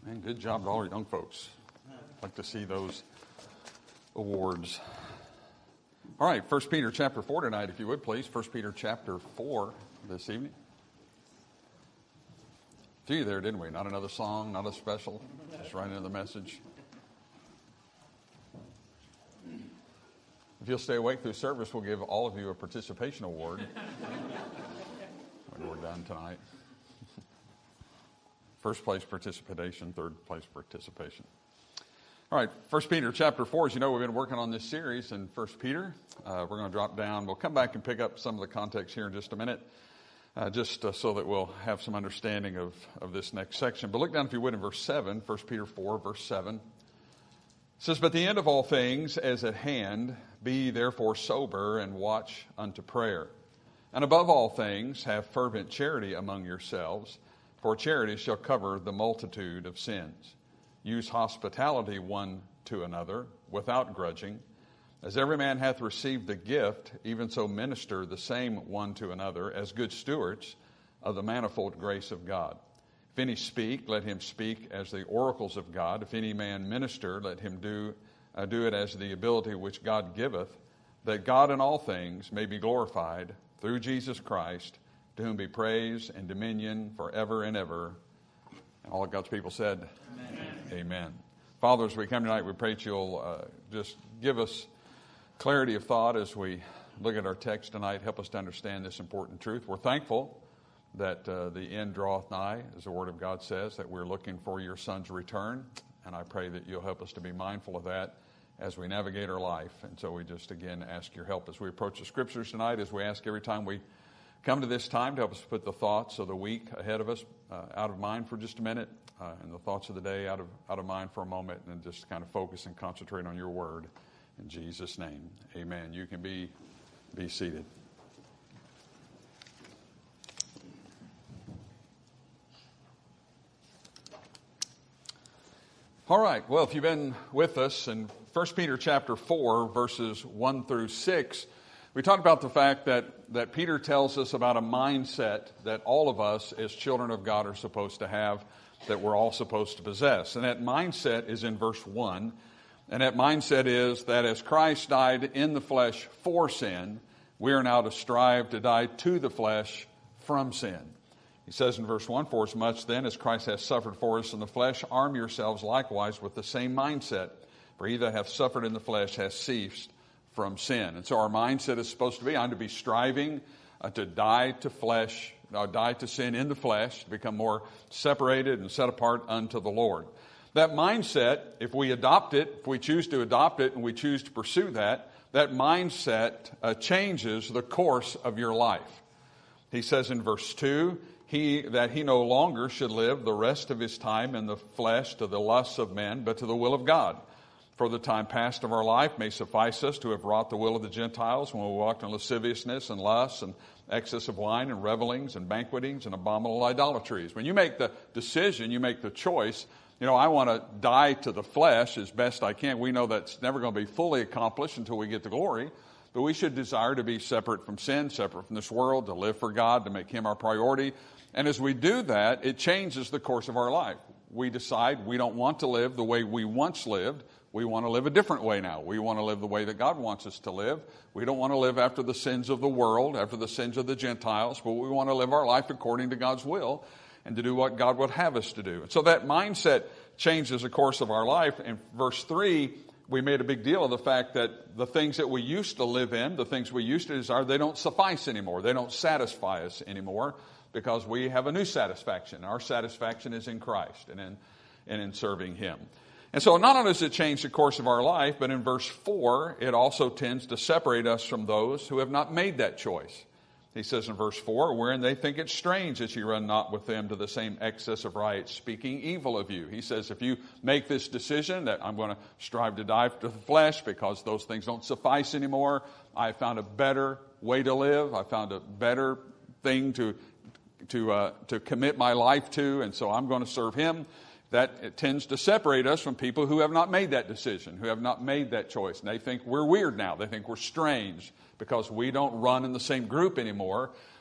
And good job to all our young folks. I'd like to see those awards. All right, 1 Peter chapter 4 tonight, if you would, please. 1 Peter chapter 4 this evening. Gee, there, didn't we? Not another song, not a special, just right into the message. If you'll stay awake through service, we'll give all of you a participation award when we're done tonight. First place participation, third place participation. All right, 1 Peter chapter 4, as you know, we've been working on this series in 1 Peter. We're going to drop down. We'll come back and pick up some of the context here in just a minute, so that we'll have some understanding of this next section. But look down, if you would, in verse 7, 1 Peter 4, verse 7. It says, "But the end of all things is at hand. Be ye therefore sober and watch unto prayer. And above all things have fervent charity among yourselves, for charity shall cover the multitude of sins. Use hospitality one to another without grudging. As every man hath received the gift, even so minister the same one to another as good stewards of the manifold grace of God. If any speak, let him speak as the oracles of God. If any man minister, let him do it as the ability which God giveth, that God in all things may be glorified through Jesus Christ, to whom be praise and dominion forever and ever." And all of God's people said, Amen. Amen. Father, as we come tonight, we pray that you'll just give us clarity of thought as we look at our text tonight. Help us to understand this important truth. We're thankful that the end draweth nigh, as the Word of God says, that we're looking for your Son's return. And I pray that you'll help us to be mindful of that as we navigate our life. And so we just, again, ask your help as we approach the Scriptures tonight, as we ask every time we come to this time to help us put the thoughts of the week ahead of us out of mind for just a minute, and the thoughts of the day out of mind for a moment, and just kind of focus and concentrate on your word. In Jesus' name, amen. You can be seated. All right. Well, if you've been with us in 1 Peter chapter 4, verses 1 through 6, we talked about the fact that Peter tells us about a mindset that all of us as children of God are supposed to have, that we're all supposed to possess. And that mindset is in verse 1. And that mindset is that as Christ died in the flesh for sin, we are now to strive to die to the flesh from sin. He says in verse 1, "For as much then as Christ hath suffered for us in the flesh, arm yourselves likewise with the same mindset. For he that hath suffered in the flesh hath ceased from sin." And so our mindset is supposed to be, I'm to be striving to die to sin in the flesh, to become more separated and set apart unto the Lord. That mindset, if we adopt it, if we choose to adopt it and we choose to pursue that mindset changes the course of your life. He says in verse 2, that he no longer should live the rest of his time in the flesh to the lusts of men, but to the will of God. For the time past of our life may suffice us to have wrought the will of the Gentiles when we walked in lasciviousness and lusts and excess of wine and revelings and banquetings and abominable idolatries. When you make the decision, you make the choice, I want to die to the flesh as best I can. We know that's never going to be fully accomplished until we get to glory. But we should desire to be separate from sin, separate from this world, to live for God, to make him our priority. And as we do that, it changes the course of our life. We decide we don't want to live the way we once lived. We want to live a different way now. We want to live the way that God wants us to live. We don't want to live after the sins of the world, after the sins of the Gentiles, but we want to live our life according to God's will and to do what God would have us to do. And so that mindset changes the course of our life. In verse 3, we made a big deal of the fact that the things that we used to live in, the things we used to desire, they don't suffice anymore. They don't satisfy us anymore because we have a new satisfaction. Our satisfaction is in Christ and in serving him. And so not only does it change the course of our life, but in verse 4, it also tends to separate us from those who have not made that choice. He says in verse 4, "Wherein they think it strange that ye run not with them to the same excess of riot, speaking evil of you." He says, if you make this decision that I'm going to strive to die to the flesh because those things don't suffice anymore, I found a better way to live, I found a better thing to commit my life to, and so I'm going to serve him. That it tends to separate us from people who have not made that decision, who have not made that choice. And they think we're weird now. They think we're strange because we don't run in the same group anymore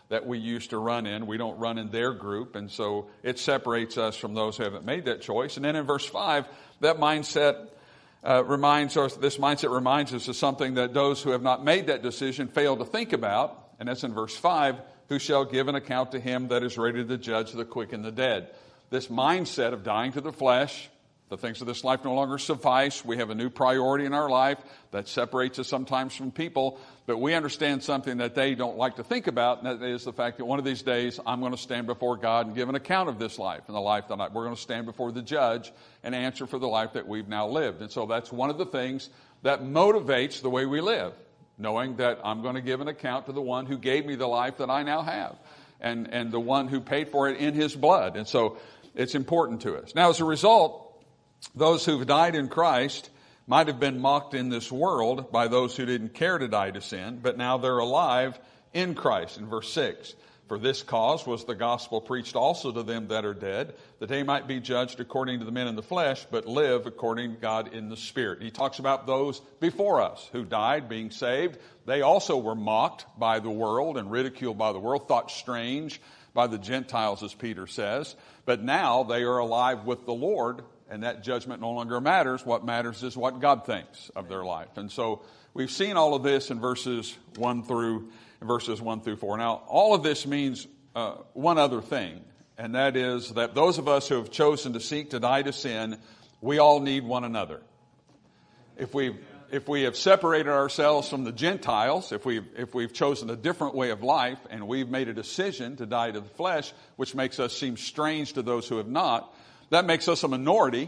that we used to run in. We don't run in their group, and so it separates us from those who haven't made that choice. And then in verse 5, that mindset reminds us of something that those who have not made that decision fail to think about, and that's in verse 5, who shall give an account to him that is ready to judge the quick and the dead. This mindset of dying to the flesh, the things of this life no longer suffice. We have a new priority in our life that separates us sometimes from people, but we understand something that they don't like to think about, and that is the fact that one of these days I'm going to stand before God and give an account of this life and the life that we're going to stand before the judge and answer for the life that we've now lived. And so that's one of the things that motivates the way we live, knowing that I'm going to give an account to the one who gave me the life that I now have and the one who paid for it in his blood. And so it's important to us. Now, as a result, those who've died in Christ might have been mocked in this world by those who didn't care to die to sin, but now they're alive in Christ. In verse 6, for this cause was the gospel preached also to them that are dead, that they might be judged according to the men in the flesh, but live according to God in the Spirit. He talks about those before us who died being saved. They also were mocked by the world and ridiculed by the world, thought strange by the Gentiles, as Peter says. But now they are alive with the Lord, and that judgment no longer matters. What matters is what God thinks of their life. And so we've seen all of this in verses 1 through 4. Now, all of this means one other thing, and that is that those of us who have chosen to seek to die to sin, we all need one another. If we have separated ourselves from the Gentiles, if we've chosen a different way of life, and we've made a decision to die to the flesh, which makes us seem strange to those who have not, that makes us a minority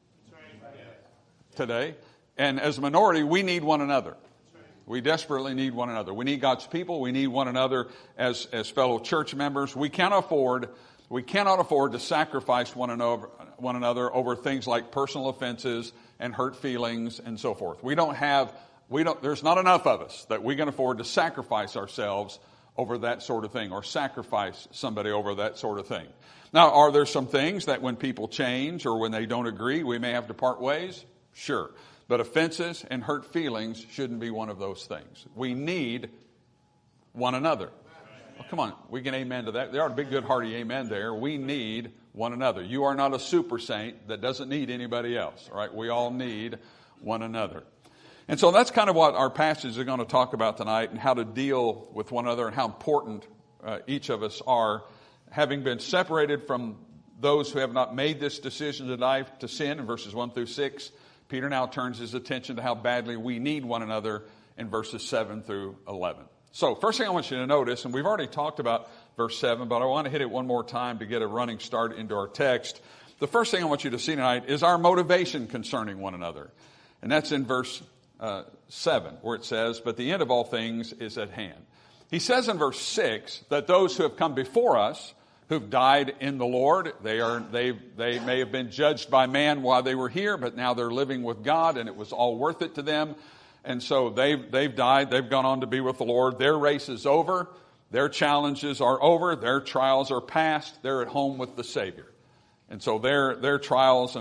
today. And as a minority, we need one another. We desperately need one another. We need God's people. We need one another as fellow church members. We cannot afford to sacrifice one another over things like personal offenses and hurt feelings and so forth. There's not enough of us that we can afford to sacrifice ourselves over that sort of thing, or sacrifice somebody over that sort of thing. Now, are there some things that when people change or when they don't agree, we may have to part ways? Sure. But offenses and hurt feelings shouldn't be one of those things. We need one another. Oh, come on, we can amen to that. There ought to be a good hearty amen there. We need one another. You are not a super saint that doesn't need anybody else. All right? We all need one another. And so that's kind of what our passages are going to talk about tonight, and how to deal with one another, and how important each of us are. Having been separated from those who have not made this decision to die to sin in verses 1 through 6, Peter now turns his attention to how badly we need one another in verses 7 through 11. So first thing I want you to notice, and we've already talked about verse 7, but I want to hit it one more time to get a running start into our text. The first thing I want you to see tonight is our motivation concerning one another. And that's in verse 7, where it says, but the end of all things is at hand. He says in verse 6 that those who have come before us, who've died in the Lord, they may have been judged by man while they were here, but now they're living with God, and it was all worth it to them. And so they've died, they've gone on to be with the Lord. Their race is over, their challenges are over, their trials are past, they're at home with the Savior. And so their trials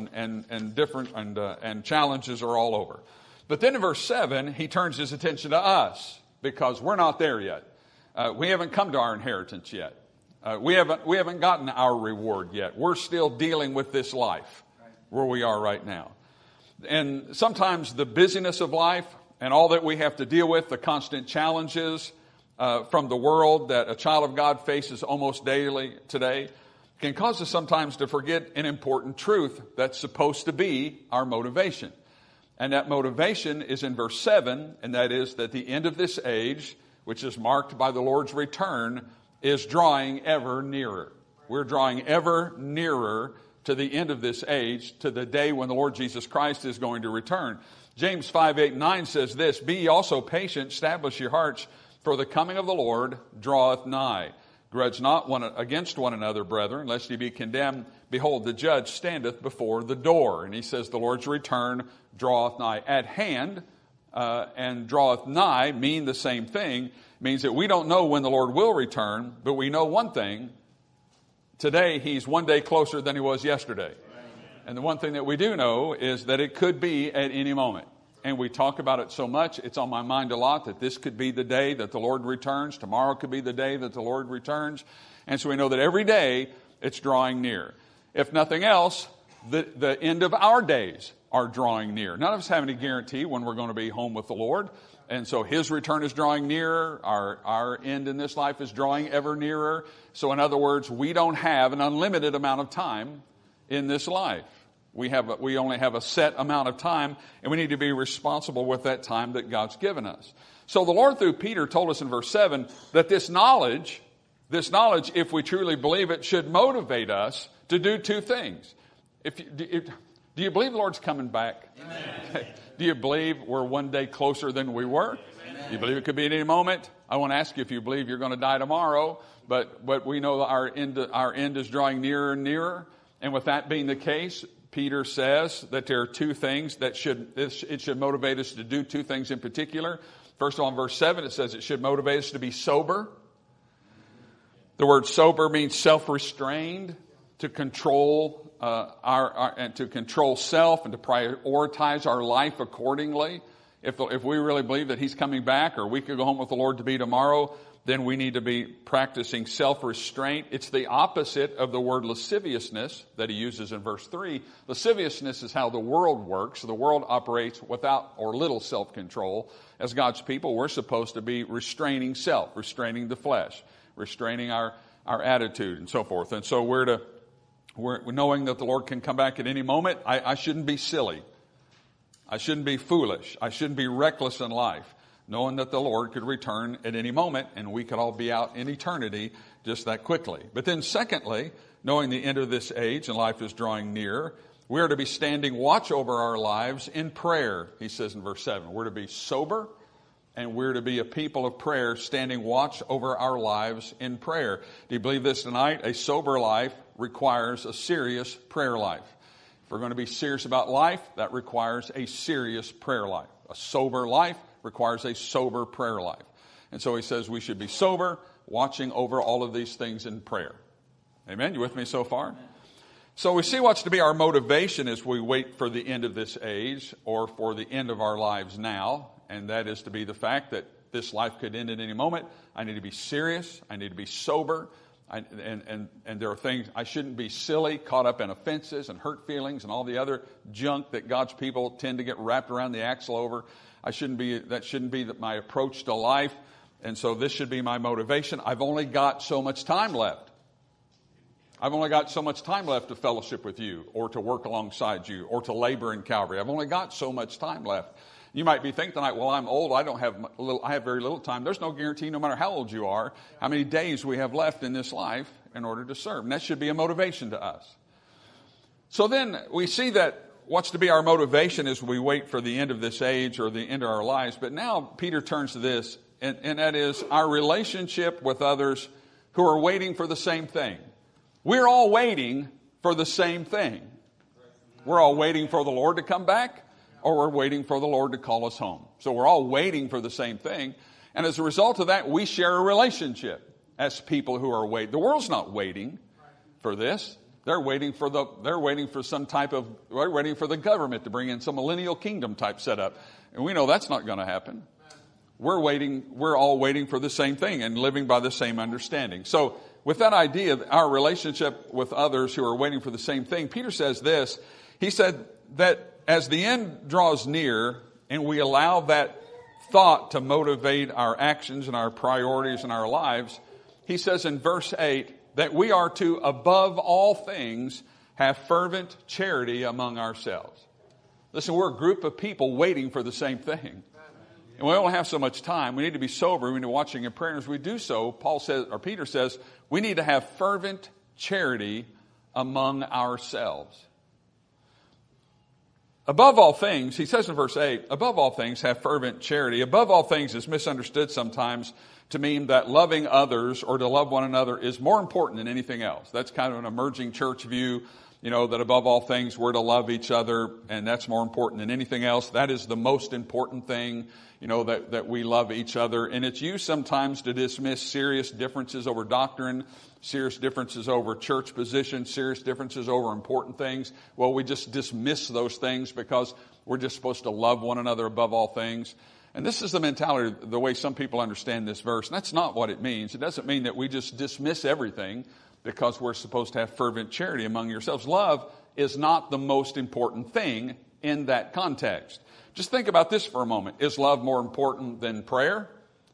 and challenges are all over. But then in verse 7, he turns his attention to us, because we're not there yet. We haven't come to our inheritance yet. We haven't gotten our reward yet. We're still dealing with this life where we are right now. And sometimes the busyness of life and all that we have to deal with, the constant challenges from the world that a child of God faces almost daily today, can cause us sometimes to forget an important truth that's supposed to be our motivation. And that motivation is in verse 7, and that is that the end of this age, which is marked by the Lord's return, is drawing ever nearer. We're drawing ever nearer to the end of this age, to the day when the Lord Jesus Christ is going to return. James 5:8-9 says this, be ye also patient, establish your hearts, for the coming of the Lord draweth nigh. Grudge not against one another, brethren, lest ye be condemned. Behold, the judge standeth before the door. And he says the Lord's return draweth nigh. At hand and draweth nigh mean the same thing. It means that we don't know when the Lord will return, but we know one thing. Today, he's one day closer than he was yesterday. And the one thing that we do know is that it could be at any moment. and we talk about it so much, it's on my mind a lot that this could be the day that the Lord returns. Tomorrow could be the day that the Lord returns. And so we know that every day it's drawing near. If nothing else, the end of our days are drawing near. None of us have any guarantee when we're going to be home with the Lord. And so His return is drawing nearer. Our end in this life is drawing ever nearer. So in other words, we don't have an unlimited amount of time in this life. We only have a set amount of time, and we need to be responsible with that time that God's given us. So the Lord, through Peter, told us in verse 7 that this knowledge, if we truly believe it, should motivate us to do two things. Do you believe the Lord's coming back? Amen. Do you believe we're one day closer than we were? Amen. Do you believe it could be at any moment? I want to ask you if you believe you're going to die tomorrow, but we know that our end is drawing nearer and nearer. And with that being the case, Peter says that there are two things that it should motivate us to do two things in particular. First of all, in verse 7, it says it should motivate us to be sober. The word sober means self-restrained, to control and to control self and to prioritize our life accordingly. If we really believe that He's coming back, or we could go home with the Lord to be tomorrow, then we need to be practicing self-restraint. It's the opposite of the word lasciviousness that he uses in verse 3. Lasciviousness is how the world works. The world operates without or little self-control. As God's people, we're supposed to be restraining self, restraining the flesh, restraining our attitude and so forth. And so we're knowing that the Lord can come back at any moment. I shouldn't be silly. I shouldn't be foolish. I shouldn't be reckless in life, knowing that the Lord could return at any moment and we could all be out in eternity just that quickly. But then secondly, knowing the end of this age and life is drawing near, we are to be standing watch over our lives in prayer, he says in verse 7. We're to be sober, and we're to be a people of prayer, standing watch over our lives in prayer. Do you believe this tonight? A sober life requires a serious prayer life. If we're going to be serious about life, that requires a serious prayer life. A sober life requires a sober prayer life. And so he says we should be sober, watching over all of these things in prayer. Amen? You with me so far? So we see what's to be our motivation as we wait for the end of this age, or for the end of our lives now. And that is to be the fact that this life could end at any moment. I need to be serious. I need to be sober. And there are things, I shouldn't be silly, caught up in offenses and hurt feelings and all the other junk that God's people tend to get wrapped around the axle over. That shouldn't be my approach to life. And so this should be my motivation. I've only got so much time left. I've only got so much time left to fellowship with you, or to work alongside you, or to labor in Calvary. I've only got so much time left. You might be thinking tonight, well, I'm old. I have very little time. There's no guarantee, no matter how old you are, how many days we have left in this life in order to serve. And that should be a motivation to us. So then we see that what's to be our motivation as we wait for the end of this age or the end of our lives. But now Peter turns to this, and that is our relationship with others who are waiting for the same thing. We're all waiting for the same thing. We're all waiting for the Lord to come back, or we're waiting for the Lord to call us home. So we're all waiting for the same thing. And as a result of that, we share a relationship as people who are waiting. The world's not waiting for this. They're waiting for the government to bring in some millennial kingdom type setup. And we know that's not going to happen. We're all waiting for the same thing and living by the same understanding. So with that idea, our relationship with others who are waiting for the same thing, Peter says this. He said that as the end draws near and we allow that thought to motivate our actions and our priorities in our lives, he says in verse 8 that we are to, above all things, have fervent charity among ourselves. Listen, we're a group of people waiting for the same thing. And we don't have so much time. We need to be sober. We need to be watching in prayer. And as we do so, Peter says, we need to have fervent charity among ourselves. Above all things, he says in verse 8, above all things, have fervent charity. Above all things is misunderstood sometimes to mean that loving others or to love one another is more important than anything else. That's kind of an emerging church view. that above all things we're to love each other, and that's more important than anything else. That is the most important thing, that we love each other. And it's used sometimes to dismiss serious differences over doctrine, serious differences over church position, serious differences over important things. Well, we just dismiss those things because we're just supposed to love one another above all things. And this is the mentality, the way some people understand this verse. And that's not what it means. It doesn't mean that we just dismiss everything because we're supposed to have fervent charity among yourselves. Love is not the most important thing in that context. Just think about this for a moment. Is love more important than prayer?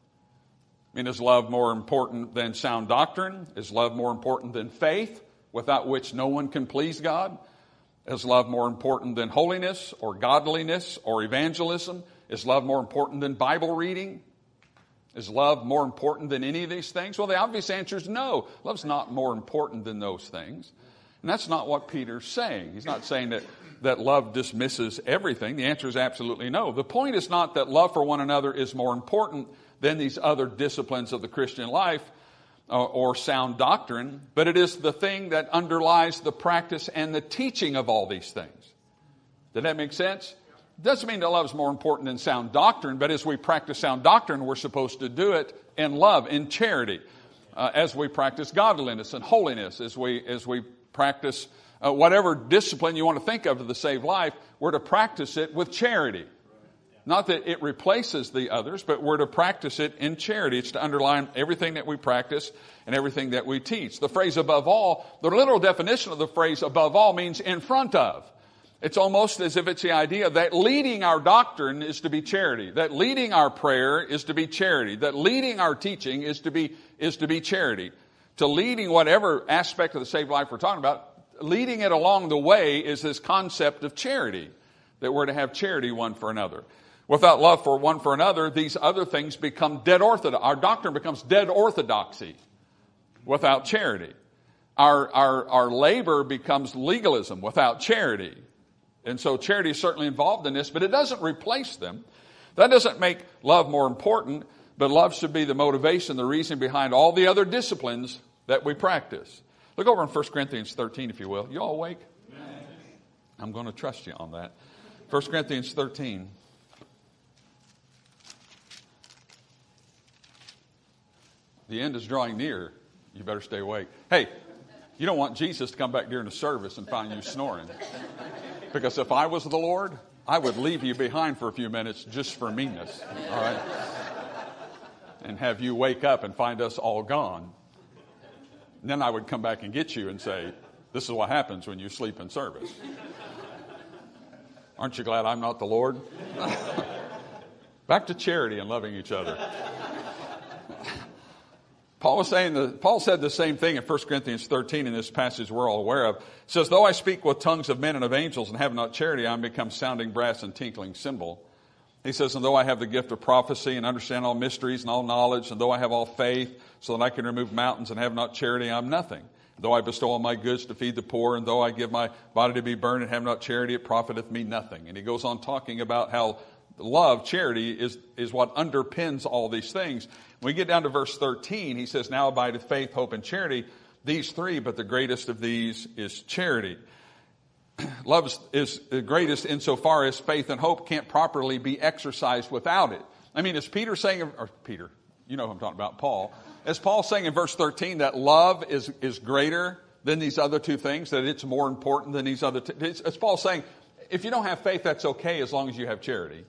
Is love more important than sound doctrine? Is love more important than faith, without which no one can please God? Is love more important than holiness or godliness or evangelism? Is love more important than Bible reading? Is love more important than any of these things? Well, the obvious answer is no. Love's not more important than those things. And that's not what Peter's saying. He's not saying that love dismisses everything. The answer is absolutely no. The point is not that love for one another is more important than these other disciplines of the Christian life or sound doctrine, but it is the thing that underlies the practice and the teaching of all these things. Did that make sense? Doesn't mean that love is more important than sound doctrine, but as we practice sound doctrine, we're supposed to do it in love, in charity, as we practice godliness and holiness, as we practice whatever discipline you want to think of to the saved life, we're to practice it with charity. Not that it replaces the others, but we're to practice it in charity. It's to underline everything that we practice and everything that we teach. The phrase above all, the literal definition of the phrase above all means in front of. It's almost as if it's the idea that leading our doctrine is to be charity, that leading our prayer is to be charity, that leading our teaching is to be charity. To leading whatever aspect of the saved life we're talking about, leading it along the way is this concept of charity, that we're to have charity one for another. Without love for one for another, these other things become dead orthodox. Our doctrine becomes dead orthodoxy without charity. Our labor becomes legalism without charity. And so charity is certainly involved in this, but it doesn't replace them. That doesn't make love more important, but love should be the motivation, the reason behind all the other disciplines that we practice. Look over in 1 Corinthians 13, if you will. You all awake? Amen. I'm going to trust you on that. 1 Corinthians 13. The end is drawing near. You better stay awake. Hey, you don't want Jesus to come back during the service and find you snoring. Because if I was the Lord, I would leave you behind for a few minutes just for meanness. All right? And have you wake up and find us all gone. And then I would come back and get you and say, this is what happens when you sleep in service. Aren't you glad I'm not the Lord? Back to charity and loving each other. Paul said the same thing in 1 Corinthians 13 in this passage we're all aware of. It says, though I speak with tongues of men and of angels and have not charity, I am become sounding brass and tinkling cymbal. He says, and though I have the gift of prophecy and understand all mysteries and all knowledge, and though I have all faith so that I can remove mountains and have not charity, I am nothing. Though I bestow all my goods to feed the poor, and though I give my body to be burned and have not charity, it profiteth me nothing. And he goes on talking about how love, charity, is what underpins all these things. When we get down to verse 13, he says, now abideth faith, hope, and charity, these three, but the greatest of these is charity. Love is the greatest insofar as faith and hope can't properly be exercised without it. Is Peter saying, or Peter, you know who I'm talking about, Paul. Is Paul saying in verse 13 that love is greater than these other two things, that it's more important than these other two? Is Paul saying, if you don't have faith, that's okay as long as you have charity?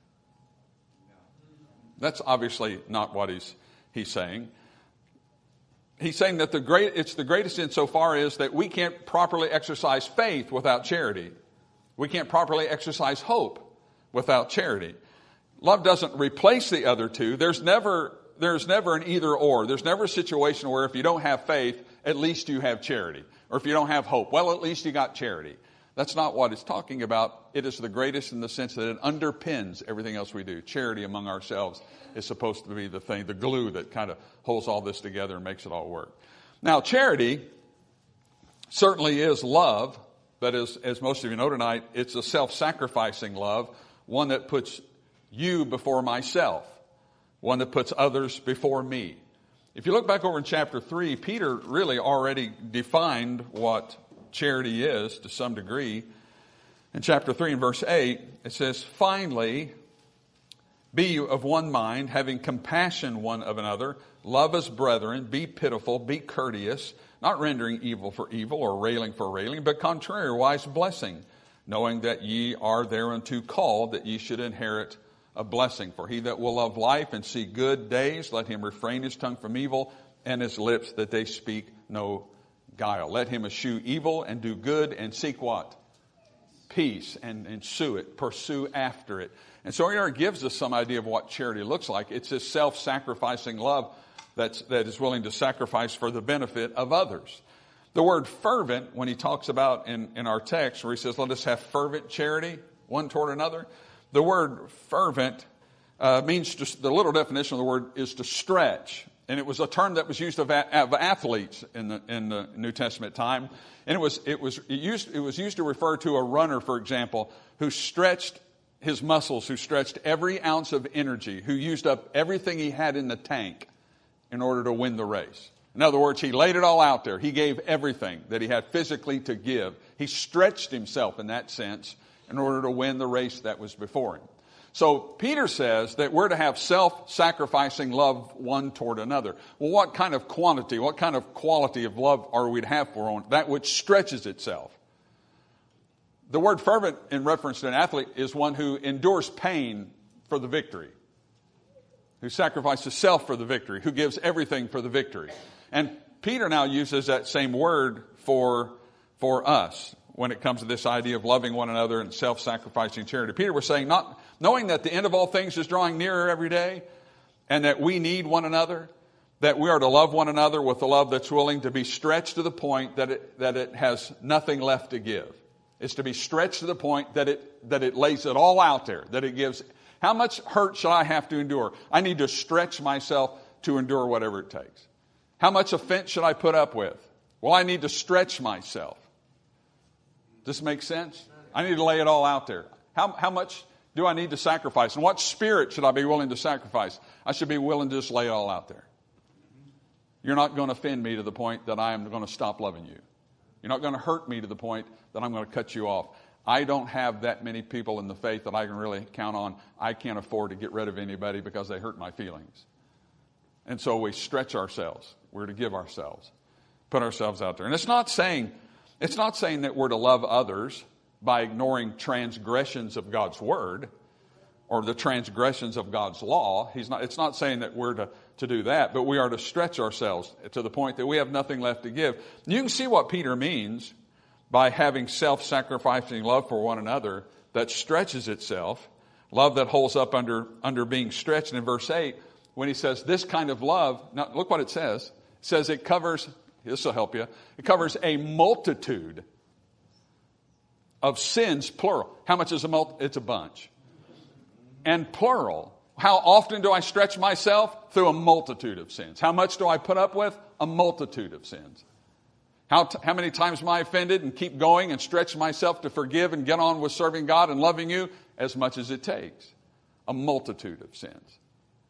That's obviously not what he's saying. He's saying that it's the greatest insofar as that we can't properly exercise faith without charity. We can't properly exercise hope without charity. Love doesn't replace the other two. There's never an either or. There's never a situation where if you don't have faith, at least you have charity. Or if you don't have hope, well, at least you got charity. That's not what it's talking about. It is the greatest in the sense that it underpins everything else we do. Charity among ourselves is supposed to be the thing, the glue that kind of holds all this together and makes it all work. Now, charity certainly is love, but as most of you know tonight, it's a self-sacrificing love, one that puts you before myself, one that puts others before me. If you look back over in chapter 3, Peter really already defined what charity is to some degree. In chapter 3 and verse 8, it says, "Finally, be you of one mind, having compassion one of another, love as brethren, be pitiful, be courteous, not rendering evil for evil or railing for railing, but contrariwise blessing, knowing that ye are thereunto called, that ye should inherit a blessing. For he that will love life and see good days, let him refrain his tongue from evil, and his lips that they speak no guile. Let him eschew evil and do good and seek what? Peace, and sue it, pursue after it." And so here it gives us some idea of what charity looks like. It's this self-sacrificing love that is willing to sacrifice for the benefit of others. The word fervent, when he talks about in our text where he says, "Let us have fervent charity one toward another," the word fervent means, just the little definition of the word is to stretch. And it was a term that was used of athletes in the New Testament time. And it was used to refer to a runner, for example, who stretched his muscles, who stretched every ounce of energy, who used up everything he had in the tank in order to win the race. In other words, he laid it all out there. He gave everything that he had physically to give. He stretched himself in that sense in order to win the race that was before him. So Peter says that we're to have self-sacrificing love one toward another. Well, what kind of quantity, what kind of quality of love are we to have for one? That which stretches itself. The word fervent in reference to an athlete is one who endures pain for the victory, who sacrifices self for the victory, who gives everything for the victory. And Peter now uses that same word for us when it comes to this idea of loving one another and self-sacrificing charity. Peter was saying, not knowing that the end of all things is drawing nearer every day, and that we need one another, that we are to love one another with a love that's willing to be stretched to the point that it has nothing left to give. It's to be stretched to the point that it lays it all out there, that it gives. How much hurt should I have to endure? I need to stretch myself to endure whatever it takes. How much offense should I put up with? Well, I need to stretch myself. Does this make sense? I need to lay it all out there. How much do I need to sacrifice? And what spirit should I be willing to sacrifice? I should be willing to just lay it all out there. You're not going to offend me to the point that I am going to stop loving you. You're not going to hurt me to the point that I'm going to cut you off. I don't have that many people in the faith that I can really count on. I can't afford to get rid of anybody because they hurt my feelings. And so we stretch ourselves. We're to give ourselves, put ourselves out there. And it's not saying that we're to love others by ignoring transgressions of God's word or the transgressions of God's law. It's not saying that we're to do that, but we are to stretch ourselves to the point that we have nothing left to give. You can see what Peter means by having self-sacrificing love for one another that stretches itself, love that holds up under being stretched. And in verse 8, when he says this kind of love, now look what it says. It says it covers, this will help you, it covers a multitude of sins, plural. How much is a multitude? It's a bunch. And plural. How often do I stretch myself? Through a multitude of sins. How much do I put up with? A multitude of sins. How many times am I offended and keep going and stretch myself to forgive and get on with serving God and loving you? As much as it takes. A multitude of sins.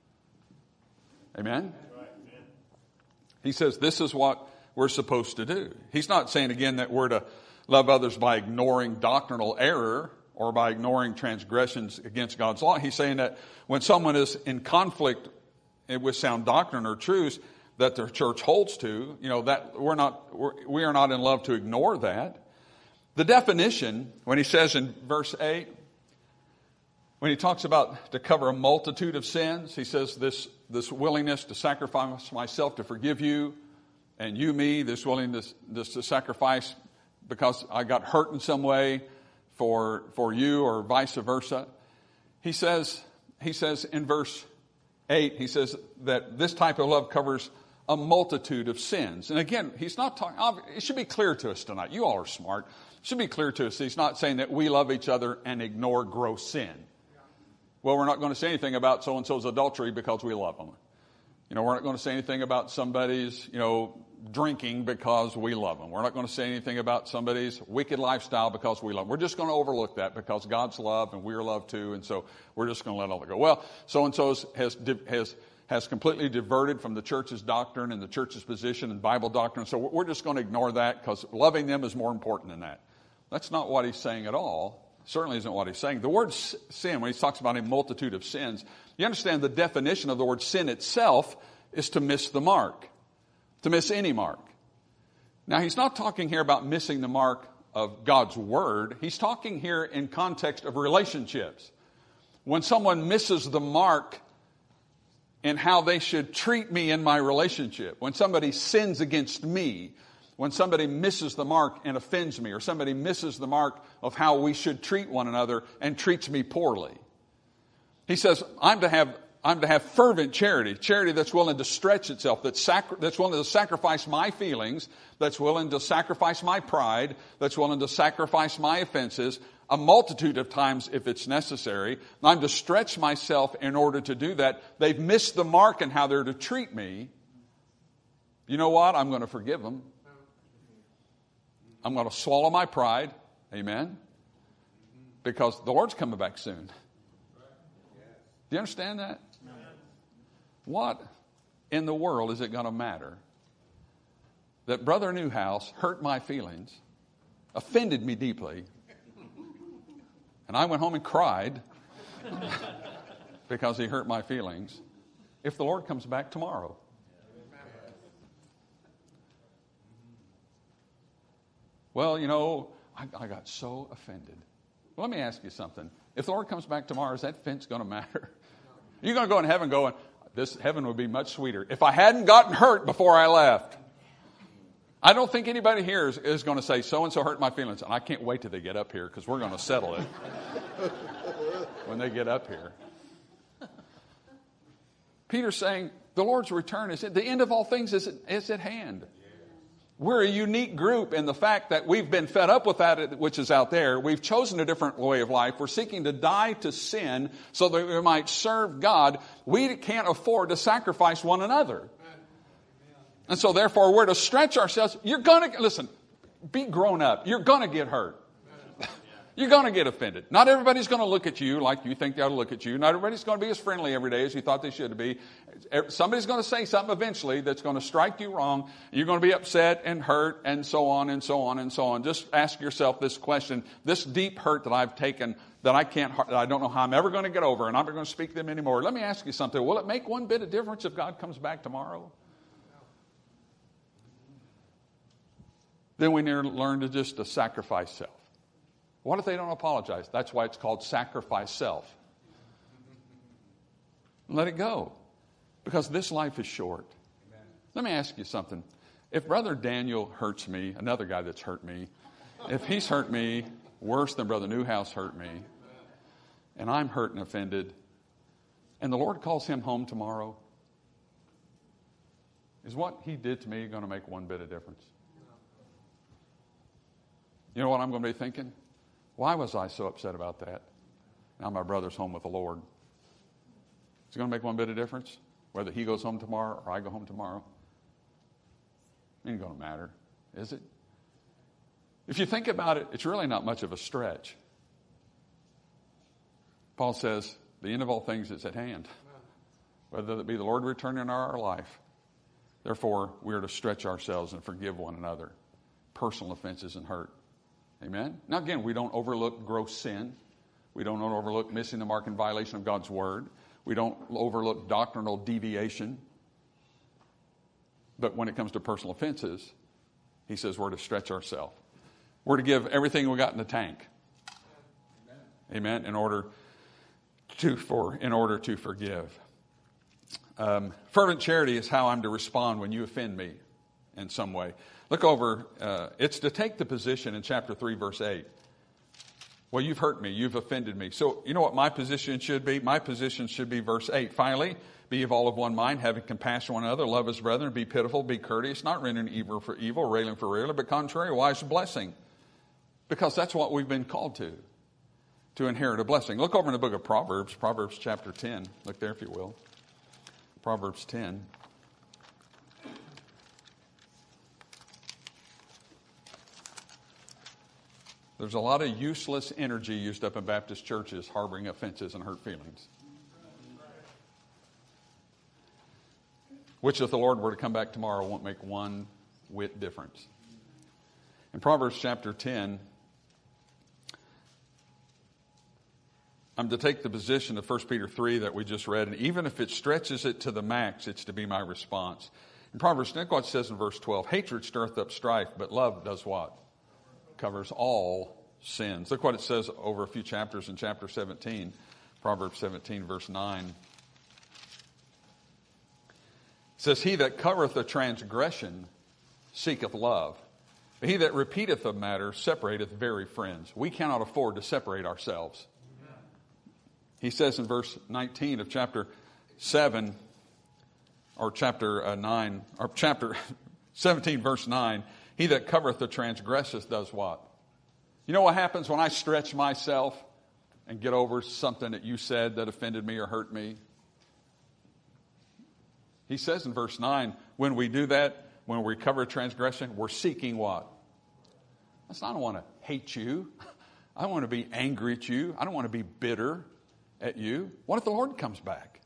Amen? He says this is what we're supposed to do. He's not saying again that we're to love others by ignoring doctrinal error or by ignoring transgressions against God's law. He's saying that when someone is in conflict with sound doctrine or truths that the church holds to, that we are not in love to ignore that. The definition, when he says in verse 8, when he talks about to cover a multitude of sins, he says this willingness to sacrifice myself to forgive you and you me, this willingness to sacrifice because I got hurt in some way for you or vice versa. He says in verse 8, he says that this type of love covers a multitude of sins. And again, he's not talking, it should be clear to us tonight. You all are smart. It should be clear to us. He's not saying that we love each other and ignore gross sin. Well, we're not going to say anything about so-and-so's adultery because we love them. We're not going to say anything about somebody's, drinking because we love them. We're not going to say anything about somebody's wicked lifestyle because we love them. We're just going to overlook that because God's love and we're loved too, and so we're just going to let all that go. Well, so-and-so has has completely diverted from the church's doctrine and the church's position and Bible doctrine. So we're just going to ignore that because loving them is more important than that. That's not what he's saying at all. Certainly isn't what he's saying. The word sin, when he talks about a multitude of sins, you understand the definition of the word sin itself is to miss the mark, to miss any mark. Now, he's not talking here about missing the mark of God's word. He's talking here in context of relationships. When someone misses the mark in how they should treat me in my relationship, when somebody sins against me, when somebody misses the mark and offends me, or somebody misses the mark of how we should treat one another and treats me poorly. He says, I'm to have fervent charity, charity that's willing to stretch itself, that's willing to sacrifice my feelings, that's willing to sacrifice my pride, that's willing to sacrifice my offenses, a multitude of times if it's necessary. I'm to stretch myself in order to do that. They've missed the mark in how they're to treat me. You know what? I'm going to forgive them. I'm going to swallow my pride. Amen. Because the Lord's coming back soon. Do you understand that? What in the world is it going to matter that Brother Newhouse hurt my feelings, offended me deeply, and I went home and cried because he hurt my feelings, if the Lord comes back tomorrow? Well, you know, I got so offended. Well, let me ask you something. If the Lord comes back tomorrow, is that offense going to matter? You're going to go in heaven going, this heaven would be much sweeter if I hadn't gotten hurt before I left. I don't think anybody here is going to say, so-and-so hurt my feelings. And I can't wait till they get up here because we're going to settle it when they get up here. Peter's saying the Lord's return is at the end of all things is at hand. We're a unique group in the fact that we've been fed up with that which is out there. We've chosen a different way of life. We're seeking to die to sin so that we might serve God. We can't afford to sacrifice one another. And so therefore we're to stretch ourselves. You're going to, listen, be grown up. You're going to get hurt. You're going to get offended. Not everybody's going to look at you like you think they ought to look at you. Not everybody's going to be as friendly every day as you thought they should be. Somebody's going to say something eventually that's going to strike you wrong. You're going to be upset and hurt and so on and so on and so on. Just ask yourself this question. This deep hurt that I've taken that I don't know how I'm ever going to get over, and I'm not going to speak to them anymore. Let me ask you something. Will it make one bit of difference if God comes back tomorrow? Then we need to learn to sacrifice self. What if they don't apologize? That's why it's called sacrifice self. Let it go. Because this life is short. Amen. Let me ask you something. If Brother Daniel hurts me, another guy that's hurt me, if he's hurt me worse than Brother Newhouse hurt me, and I'm hurt and offended, and the Lord calls him home tomorrow, is what he did to me going to make one bit of difference? You know what I'm going to be thinking? Why was I so upset about that? Now my brother's home with the Lord. Is it going to make one bit of difference? Whether he goes home tomorrow or I go home tomorrow? It ain't going to matter, is it? If you think about it, it's really not much of a stretch. Paul says, the end of all things is at hand. Whether it be the Lord returning in our life. Therefore, we are to stretch ourselves and forgive one another. Personal offenses and hurt. Amen? Now again, we don't overlook gross sin. We don't overlook missing the mark in violation of God's word. We don't overlook doctrinal deviation. But when it comes to personal offenses, he says we're to stretch ourselves. We're to give everything we got in the tank. Amen? In order to forgive. Fervent charity is how I'm to respond when you offend me in some way. Look over, it's to take the position in chapter 3, verse 8. Well, you've hurt me. You've offended me. So you know what my position should be? My position should be verse 8. Finally, be of all of one mind, having compassion on one another, love as brethren, be pitiful, be courteous, not rendering evil for evil, railing for railing, but contrariwise blessing. Because that's what we've been called to inherit a blessing. Look over in the book of Proverbs, Proverbs chapter 10. Look there if you will. Proverbs 10. There's a lot of useless energy used up in Baptist churches harboring offenses and hurt feelings. which if the Lord were to come back tomorrow won't make one whit difference. In Proverbs chapter 10, I'm to take the position of 1 Peter 3 that we just read, and even if it stretches it to the max, it's to be my response. In Proverbs, look what it says in verse 12. Hatred stirreth up strife, but love does what? Covers all sins. Look what it says over a few chapters in chapter 17. Proverbs 17, verse 9. It says, He that covereth a transgression seeketh love, but he that repeateth a matter separateth very friends. We cannot afford to separate ourselves. He says in verse 19 of chapter 7, or chapter 9, or chapter 17, verse 9, He that covereth the transgresseth does what? You know what happens when I stretch myself and get over something that you said that offended me or hurt me? He says in verse 9, when we do that, when we cover a transgression, we're seeking what? I don't want to hate you. I don't want to be angry at you. I don't want to be bitter at you. What if the Lord comes back?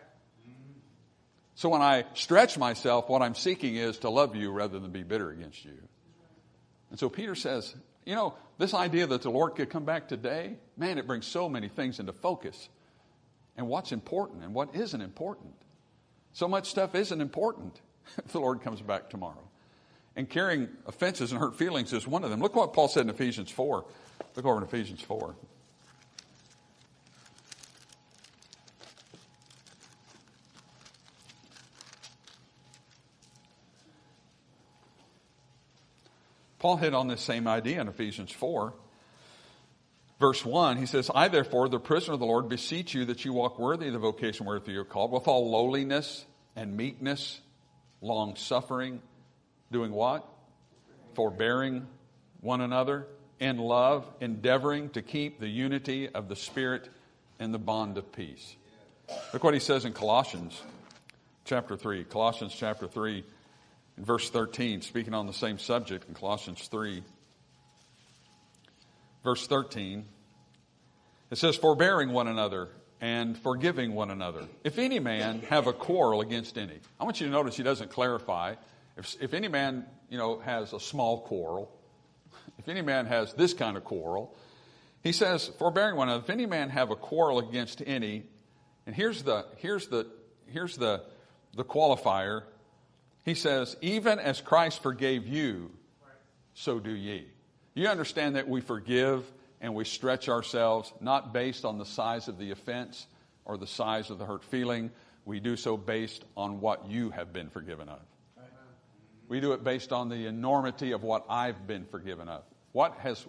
So when I stretch myself, what I'm seeking is to love you rather than be bitter against you. And so Peter says, you know, this idea that the Lord could come back today, man, it brings so many things into focus. And what's important and what isn't important. So much stuff isn't important if the Lord comes back tomorrow. And carrying offenses and hurt feelings is one of them. Look what Paul said in Ephesians 4. Look over in Ephesians 4. Paul hit on this same idea in Ephesians 4. Verse 1, he says, I therefore, the prisoner of the Lord, beseech you that you walk worthy of the vocation wherewith you are called, with all lowliness and meekness, long-suffering, doing what? Forbearing one another, in love, endeavoring to keep the unity of the Spirit in the bond of peace. Look what he says in Colossians chapter 3. Colossians chapter 3, in verse 13, speaking on the same subject in Colossians 3. Verse 13, it says, forbearing one another and forgiving one another. If any man have a quarrel against any. I want you to notice he doesn't clarify. If any man, has a small quarrel, if any man has this kind of quarrel, he says, forbearing one another. If any man have a quarrel against any, and here's the qualifier. He says, even as Christ forgave you, so do ye. You understand that we forgive and we stretch ourselves not based on the size of the offense or the size of the hurt feeling. We do so based on what you have been forgiven of. We do it based on the enormity of what I've been forgiven of. What has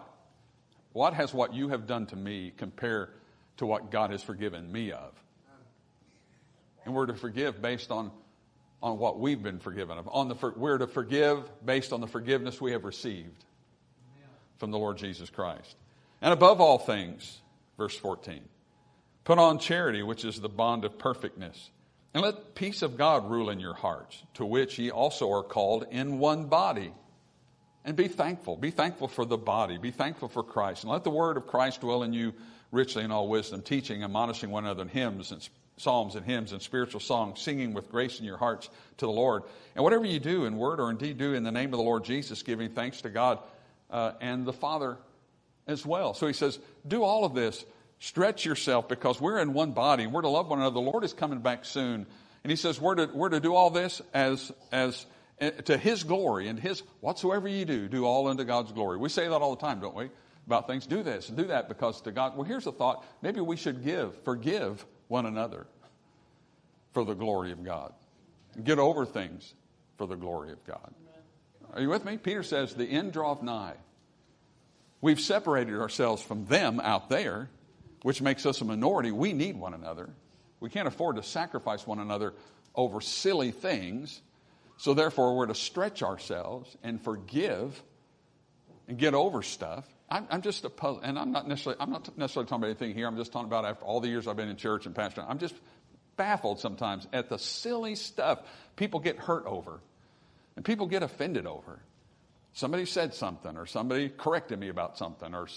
what you have done to me compare to what God has forgiven me of? And we're to forgive based on what we've been forgiven of. We're to forgive based on the forgiveness we have received from the Lord Jesus Christ. And above all things, verse 14, put on charity, which is the bond of perfectness. And let the peace of God rule in your hearts, to which ye also are called in one body. And be thankful. Be thankful for the body. Be thankful for Christ. And let the word of Christ dwell in you richly in all wisdom, teaching, admonishing one another in hymns and psalms and hymns and spiritual songs, singing with grace in your hearts to the Lord. And whatever you do in word or in deed, do in the name of the Lord Jesus, giving thanks to God and the Father as well. So he says, do all of this. Stretch yourself because we're in one body and we're to love one another. The Lord is coming back soon. And he says we're to do all this as to his glory and his whatsoever you do all unto God's glory. We say that all the time, don't we? About things. Do this and do that because to God. Well, here's a thought. Maybe we should forgive one another for the glory of God. Get over things for the glory of God. Are you with me? Peter says the end draweth nigh. We've separated ourselves from them out there, which makes us a minority. We need one another. We can't afford to sacrifice one another over silly things. So therefore, we're to stretch ourselves and forgive and get over stuff. I'm just and I'm not necessarily talking about anything here. I'm just talking about after all the years I've been in church and pastoring. I'm just baffled sometimes at the silly stuff people get hurt over and people get offended over. Somebody said something or somebody corrected me about something or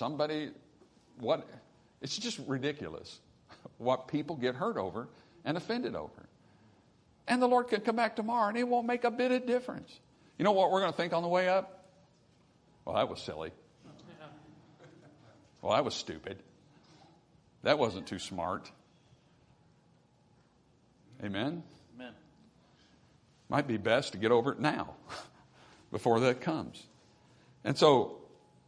it's just ridiculous what people get hurt over and offended over. And the Lord could come back tomorrow and it won't make a bit of difference. You know what we're going to think on the way up? Well, that was silly. Well, that was stupid. That wasn't too smart. Amen? Amen. Might be best to get over it now before that comes. And so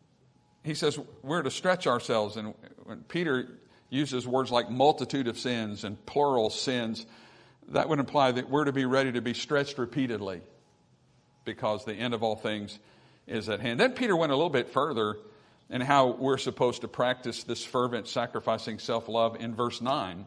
he says we're to stretch ourselves. And when Peter uses words like multitude of sins and plural sins, that would imply that we're to be ready to be stretched repeatedly because the end of all things is at hand. Then Peter went a little bit further in how we're supposed to practice this fervent, sacrificing self-love in verse 9.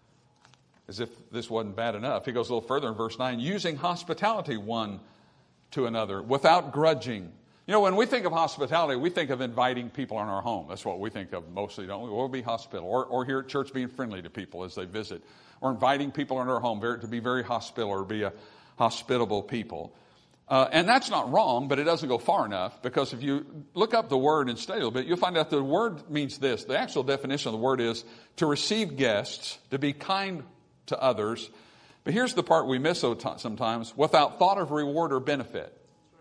As if this wasn't bad enough. He goes a little further in verse 9, using hospitality one to another without grudging. You know, when we think of hospitality, we think of inviting people in our home. That's what we think of mostly, don't we? We'll be hospitable. Or here at church being friendly to people as they visit. Or inviting people in our home to be very hospitable or be a hospitable people. And that's not wrong, but it doesn't go far enough, because if you look up the word and study a little bit, you'll find out the word means this. The actual definition of the word is to receive guests, to be kind to others. But here's the part we miss sometimes: without thought of reward or benefit.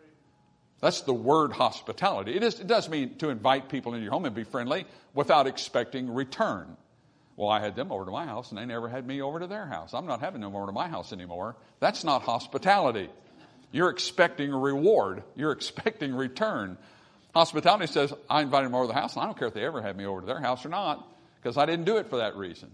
That's the word hospitality. It does mean to invite people into your home and be friendly without expecting return. Well, I had them over to my house and they never had me over to their house. I'm not having them over to my house anymore. That's not hospitality. You're expecting a reward. You're expecting return. Hospitality says, I invited them over to the house, and I don't care if they ever had me over to their house or not, because I didn't do it for that reason.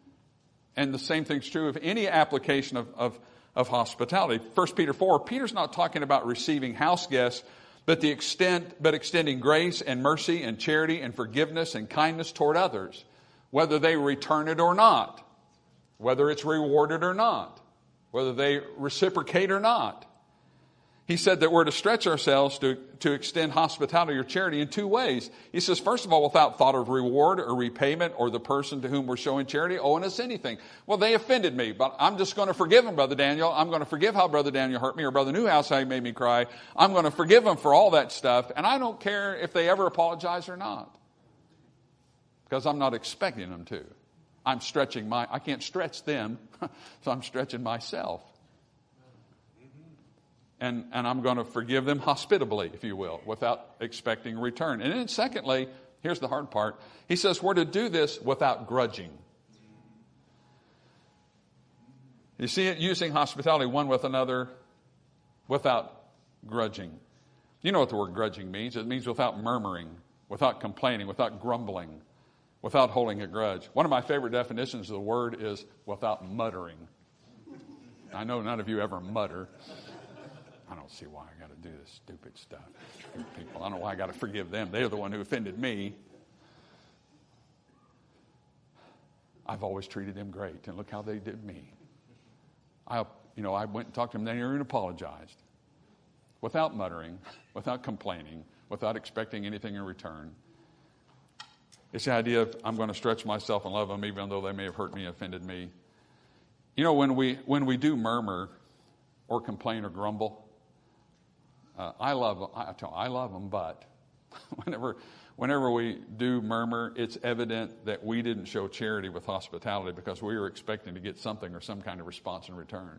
And the same thing's true of any application of hospitality. 1 Peter 4, Peter's not talking about receiving house guests, but extending grace and mercy and charity and forgiveness and kindness toward others, whether they return it or not, whether it's rewarded or not, whether they reciprocate or not. He said that we're to stretch ourselves to extend hospitality or charity in two ways. He says, first of all, without thought of reward or repayment or the person to whom we're showing charity owing us anything. Well, they offended me, but I'm just going to forgive them, Brother Daniel. I'm going to forgive how Brother Daniel hurt me, or Brother Newhouse how he made me cry. I'm going to forgive them for all that stuff, and I don't care if they ever apologize or not, because I'm not expecting them to. I can't stretch them, so I'm stretching myself. And I'm going to forgive them hospitably, if you will, without expecting return. And then secondly, here's the hard part. He says we're to do this without grudging. You see it, using hospitality one with another without grudging. You know what the word grudging means. It means without murmuring, without complaining, without grumbling, without holding a grudge. One of my favorite definitions of the word is without muttering. I know none of you ever mutter. I don't see why I got to do this stupid stuff. People, I don't know why I got to forgive them. They're the one who offended me. I've always treated them great, and look how they did me. I went and talked to them, they even apologized. Without muttering, without complaining, without expecting anything in return. It's the idea of I'm going to stretch myself and love them, even though they may have hurt me, offended me. You know, when we do murmur or complain or grumble, I love them, but whenever we do murmur, it's evident that we didn't show charity with hospitality because we were expecting to get something or some kind of response in return.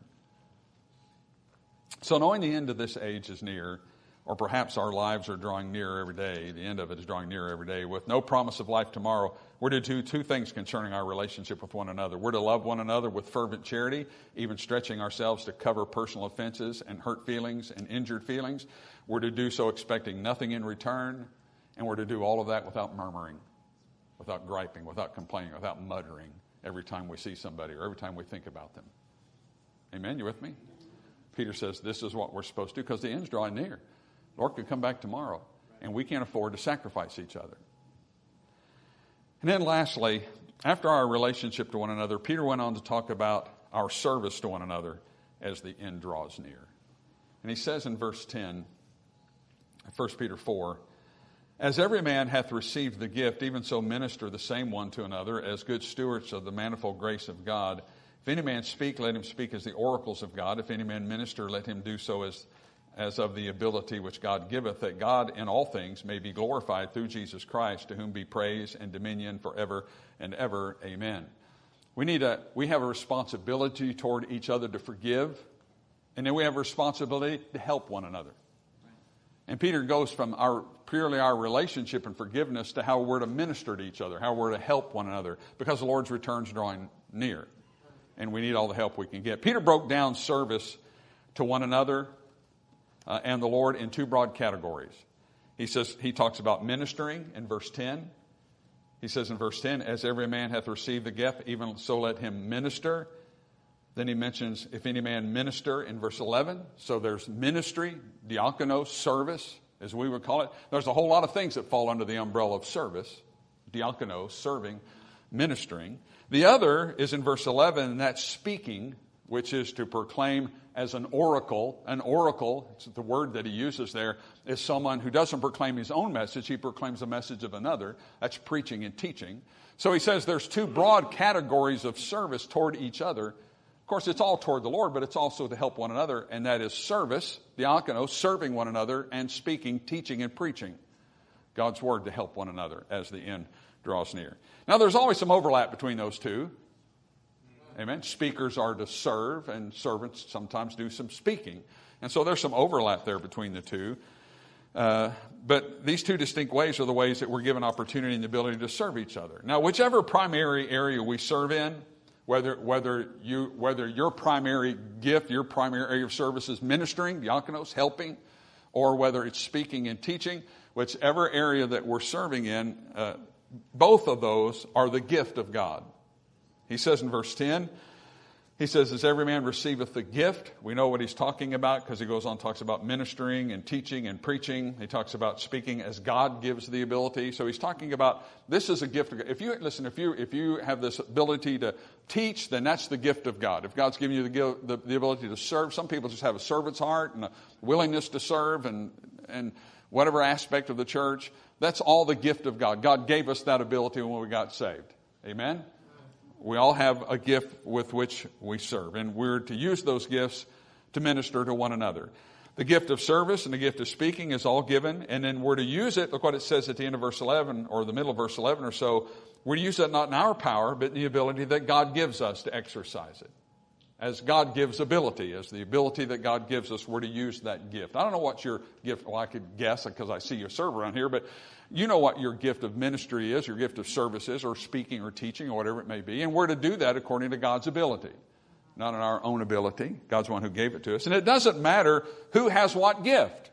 So knowing the end of this age is near, or perhaps our lives are drawing nearer every day, the end of it is drawing nearer every day, with no promise of life tomorrow, we're to do two things concerning our relationship with one another. We're to love one another with fervent charity, even stretching ourselves to cover personal offenses and hurt feelings and injured feelings. We're to do so expecting nothing in return, and we're to do all of that without murmuring, without griping, without complaining, without muttering every time we see somebody or every time we think about them. Amen? You with me? Peter says this is what we're supposed to do because the end's drawing near. Lord could come back tomorrow, and we can't afford to sacrifice each other. And then lastly, after our relationship to one another, Peter went on to talk about our service to one another as the end draws near. And he says in verse 10, 1 Peter 4, as every man hath received the gift, even so minister the same one to another as good stewards of the manifold grace of God. If any man speak, let him speak as the oracles of God. If any man minister, let him do so as of the ability which God giveth, that God in all things may be glorified through Jesus Christ, to whom be praise and dominion forever and ever. Amen. We have a responsibility toward each other to forgive And then we have a responsibility to help one another. And Peter goes from purely our relationship and forgiveness to how we're to minister to each other, how we're to help one another, because the Lord's return's drawing near. And we need all the help we can get. Peter broke down service to one another and the Lord in two broad categories. He talks about ministering in verse 10. He says in verse 10, as every man hath received the gift, even so let him minister. Then he mentions, if any man minister in verse 11. So there's ministry, diakonos, service, as we would call it. There's a whole lot of things that fall under the umbrella of service. Diakonos, serving, ministering. The other is in verse 11, and that's speaking, which is to proclaim as an oracle. An oracle, it's the word that he uses there, is someone who doesn't proclaim his own message. He proclaims the message of another. That's preaching and teaching. So he says there's two broad categories of service toward each other. Of course, it's all toward the Lord, but it's also to help one another, and that is service, diakonos, serving one another, and speaking, teaching, and preaching God's word to help one another as the end draws near. Now, there's always some overlap between those two. Amen. Speakers are to serve, and servants sometimes do some speaking. And so there's some overlap there between the two. But these two distinct ways are the ways that we're given opportunity and the ability to serve each other. Now, whichever primary area we serve in, whether your primary gift, your primary area of service is ministering, diakonos, helping, or whether it's speaking and teaching, whichever area that we're serving in, both of those are the gift of God. He says in verse 10, he says, as every man receiveth the gift. We know what he's talking about because he goes on and talks about ministering and teaching and preaching. He talks about speaking as God gives the ability. So he's talking about this is a gift of God. If you have this ability to teach, then that's the gift of God. If God's given you the ability to serve, some people just have a servant's heart and a willingness to serve and whatever aspect of the church. That's all the gift of God. God gave us that ability when we got saved. Amen? We all have a gift with which we serve, and we're to use those gifts to minister to one another. The gift of service and the gift of speaking is all given, and then we're to use it. Look what it says at the end of verse 11, or the middle of verse 11 or so. We're to use that not in our power, but in the ability that God gives us to exercise it. As God gives ability, as the ability that God gives us, we're to use that gift. I don't know what your gift, well, I could guess because I see you serve around here, but you know what your gift of ministry is, your gift of service is, or speaking or teaching or whatever it may be. And we're to do that according to God's ability, not in our own ability. God's the one who gave it to us. And it doesn't matter who has what gift.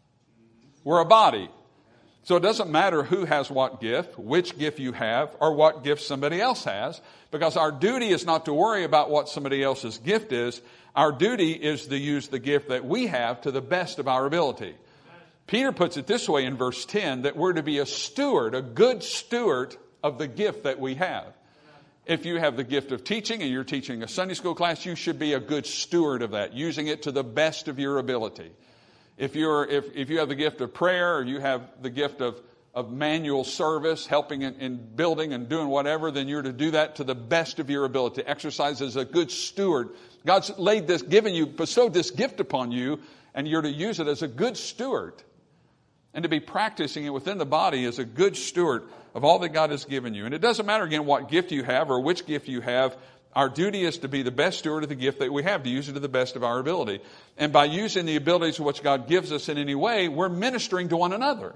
We're a body. So it doesn't matter who has what gift, which gift you have, or what gift somebody else has, because our duty is not to worry about what somebody else's gift is. Our duty is to use the gift that we have to the best of our ability. Peter puts it this way in verse 10, that we're to be a steward, a good steward of the gift that we have. If you have the gift of teaching and you're teaching a Sunday school class, you should be a good steward of that, using it to the best of your ability. If you have the gift of prayer, or you have the gift of manual service, helping in building and doing whatever, then you're to do that to the best of your ability. Exercise as a good steward. God's bestowed this gift upon you, and you're to use it as a good steward. And to be practicing it within the body as a good steward of all that God has given you. And it doesn't matter, again, what gift you have or which gift you have. Our duty is to be the best steward of the gift that we have, to use it to the best of our ability. And by using the abilities of which God gives us in any way, we're ministering to one another.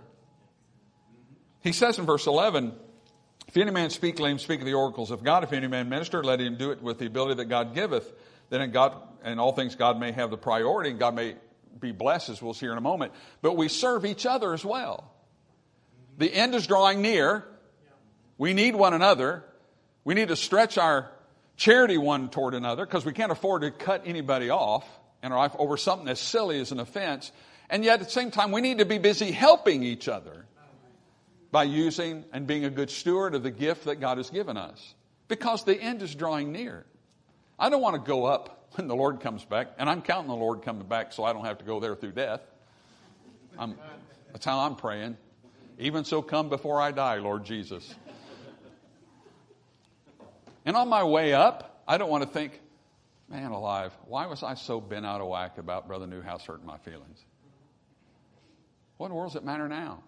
He says in verse 11, if any man speak, let him speak of the oracles of God. If any man minister, let him do it with the ability that God giveth. Then in all things God may have the priority, and God may be blessed, as we'll see here in a moment. But we serve each other as well. The end is drawing near. We need one another. We need to stretch our charity one toward another, because we can't afford to cut anybody off in our life over something as silly as an offense. And yet at the same time, we need to be busy helping each other by using and being a good steward of the gift that God has given us, because the end is drawing near. I don't want to go up when the Lord comes back, and I'm counting the Lord coming back so I don't have to go there through death. That's how I'm praying. Even so, come before I die, Lord Jesus. And on my way up, I don't want to think, man alive, why was I so bent out of whack about Brother Newhouse hurting my feelings? What in the world does it matter now?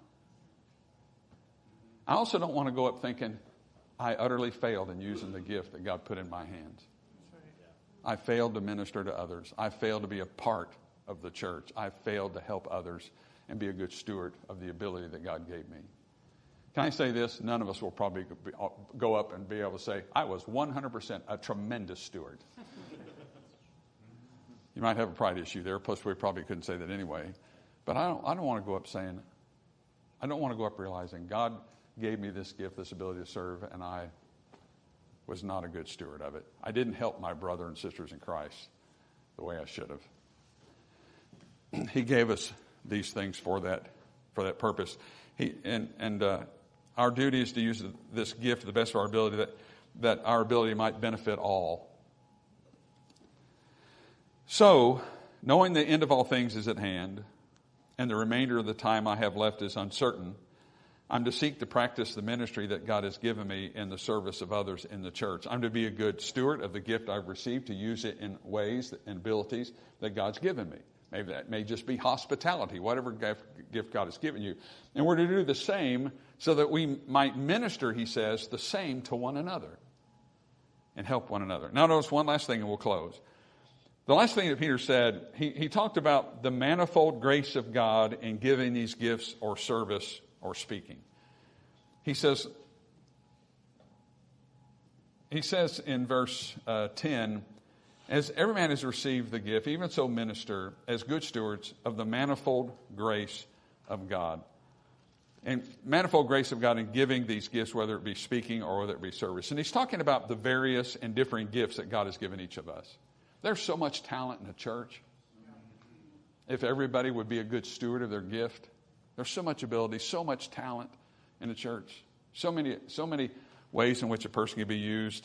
I also don't want to go up thinking, I utterly failed in using the gift that God put in my hands. I failed to minister to others. I failed to be a part of the church. I failed to help others and be a good steward of the ability that God gave me. Can I say this? None of us will probably go up and be able to say, I was 100% a tremendous steward. You might have a pride issue there, plus we probably couldn't say that anyway. But I don't want to go up saying, I don't want to go up realizing God gave me this gift, this ability to serve, and I was not a good steward of it. I didn't help my brother and sisters in Christ the way I should have. He gave us these things for that purpose. Our duty is to use this gift to the best of our ability, that our ability might benefit all. So, knowing the end of all things is at hand, and the remainder of the time I have left is uncertain, I'm to seek to practice the ministry that God has given me in the service of others in the church. I'm to be a good steward of the gift I've received, to use it in ways and abilities that God's given me. Maybe that may just be hospitality, whatever gift God has given you. And we're to do the same so that we might minister, he says, the same to one another and help one another. Now notice one last thing and we'll close. The last thing that Peter said, he talked about the manifold grace of God in giving these gifts or service or speaking. He says in verse 10, as every man has received the gift, even so minister as good stewards of the manifold grace of God. And manifold grace of God in giving these gifts, whether it be speaking or whether it be service. And he's talking about the various and differing gifts that God has given each of us. There's so much talent in the church. If everybody would be a good steward of their gift, there's so much ability, so much talent in the church. So many ways in which a person can be used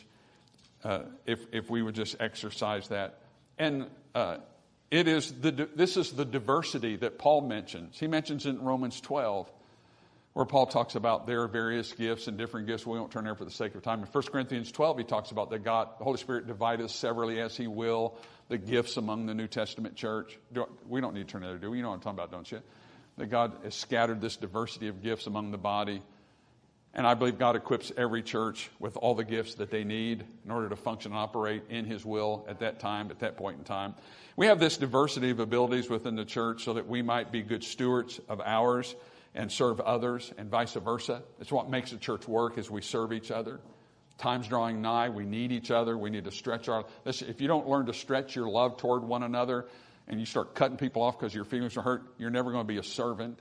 if we would just exercise that. And this is the diversity that Paul mentions. He mentions in Romans 12, where Paul talks about there are various gifts and different gifts. We won't turn there for the sake of time. In 1 Corinthians 12, he talks about that God, the Holy Spirit, divideth severally as he will the gifts among the New Testament church. We don't need to turn there, do we? You know what I'm talking about, don't you? That God has scattered this diversity of gifts among the body. And I believe God equips every church with all the gifts that they need in order to function and operate in his will at that time, at that point in time. We have this diversity of abilities within the church so that we might be good stewards of ours and serve others and vice versa. It's what makes the church work, is we serve each other. Time's drawing nigh. We need each other. We need to stretch if you don't learn to stretch your love toward one another and you start cutting people off because your feelings are hurt, you're never going to be a servant.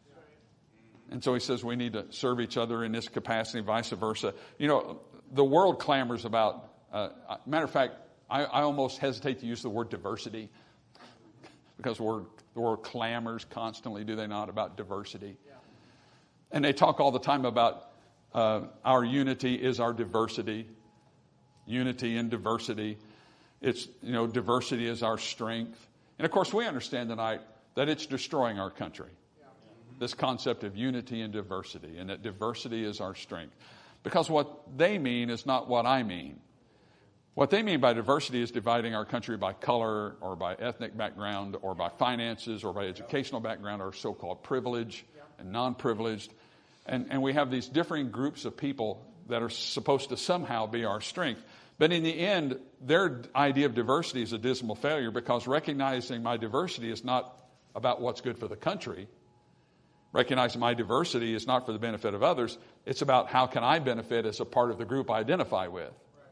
And so he says we need to serve each other in this capacity, vice versa. You know, the world clamors about, matter of fact, I almost hesitate to use the word diversity because the world clamors constantly, do they not, about diversity. Yeah. And they talk all the time about our unity is our diversity. Unity and diversity. It's, diversity is our strength. And of course, we understand tonight that it's destroying our country. This concept of unity and diversity, and that diversity is our strength. Because what they mean is not what I mean. What they mean by diversity is dividing our country by color or by ethnic background or by finances or by educational background or so-called privilege and non-privileged. And we have these differing groups of people that are supposed to somehow be our strength. But in the end, their idea of diversity is a dismal failure, because recognizing my diversity is not about what's good for the country. Recognizing my diversity is not for the benefit of others. It's about how can I benefit as a part of the group I identify with.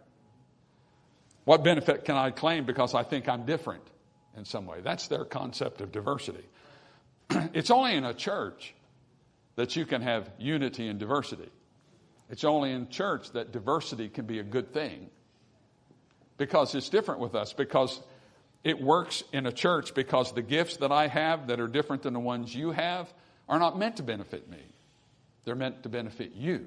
What benefit can I claim because I think I'm different in some way? That's their concept of diversity. It's only in a church that you can have unity and diversity. It's only in church that diversity can be a good thing. Because it's different with us. Because it works in a church because the gifts that I have that are different than the ones you have are not meant to benefit me. They're meant to benefit you.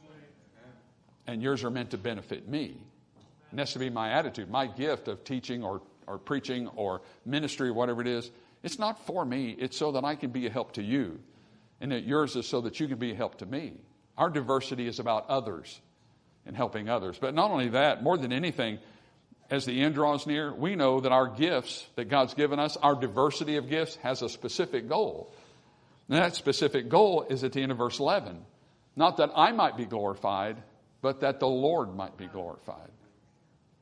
And yours are meant to benefit me. And that's to be my attitude. My gift of teaching or preaching or ministry or whatever it is, it's not for me. It's so that I can be a help to you. And that yours is so that you can be a help to me. Our diversity is about others and helping others. But not only that, more than anything, as the end draws near, we know that our gifts that God's given us, our diversity of gifts, has a specific goal. And that specific goal is at the end of verse 11. Not that I might be glorified, but that the Lord might be glorified.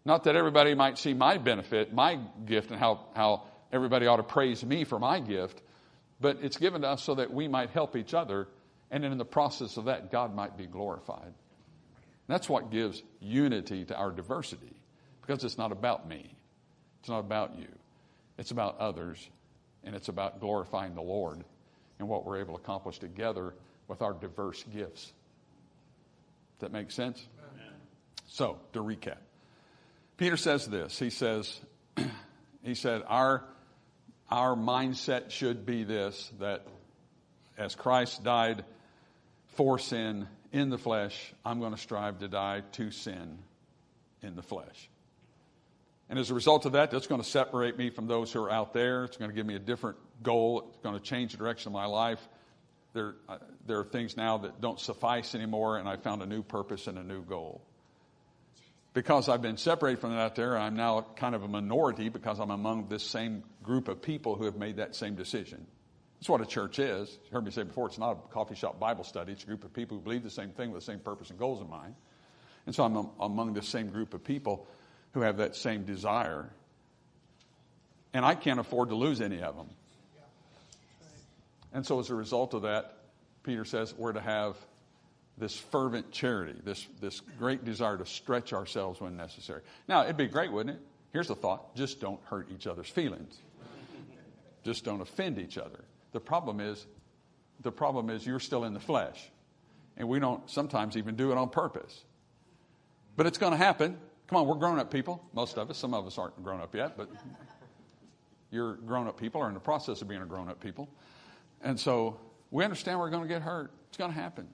Not that everybody might see my benefit, my gift, and how everybody ought to praise me for my gift, but it's given to us so that we might help each other, and in the process of that, God might be glorified. And that's what gives unity to our diversity, because it's not about me. It's not about you. It's about others, and it's about glorifying the Lord and what we're able to accomplish together with our diverse gifts. Does that make sense? Amen. So, to recap, Peter says this. He said, our mindset should be this, that as Christ died for sin in the flesh, I'm going to strive to die to sin in the flesh. And as a result of that, that's going to separate me from those who are out there. It's going to give me a different goal. It's going to change the direction of my life. There are things now that don't suffice anymore, and I found a new purpose and a new goal. Because I've been separated from that out there, I'm now kind of a minority because I'm among this same group of people who have made that same decision. That's what a church is. You heard me say before, it's not a coffee shop Bible study. It's a group of people who believe the same thing with the same purpose and goals in mind. And so I'm among this same group of people who have that same desire. And I can't afford to lose any of them. And so as a result of that, Peter says we're to have this fervent charity, this great desire to stretch ourselves when necessary. Now, it'd be great, wouldn't it? Here's a thought. Just don't hurt each other's feelings. Just don't offend each other. The problem is you're still in the flesh. And we don't sometimes even do it on purpose. But it's going to happen. Come on, we're grown-up people. Most of us. Some of us aren't grown up yet, but you're grown-up people or in the process of being a grown-up people. And so we understand we're going to get hurt. It's going to happen.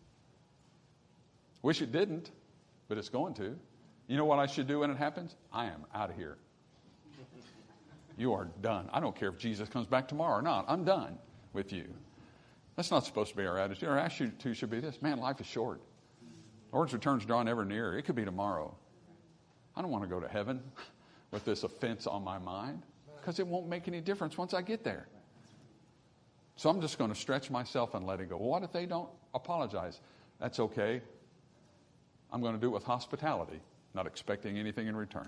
Wish it didn't, but it's going to. You know what I should do when it happens? I am out of here. You are done. I don't care if Jesus comes back tomorrow or not. I'm done with you. That's not supposed to be our attitude. Our attitude should be this. Man, life is short. The Lord's return's drawing ever nearer. It could be tomorrow. I don't want to go to heaven with this offense on my mind because it won't make any difference once I get there. So I'm just going to stretch myself and let it go. Well, what if they don't apologize? That's okay. I'm going to do it with hospitality, not expecting anything in return.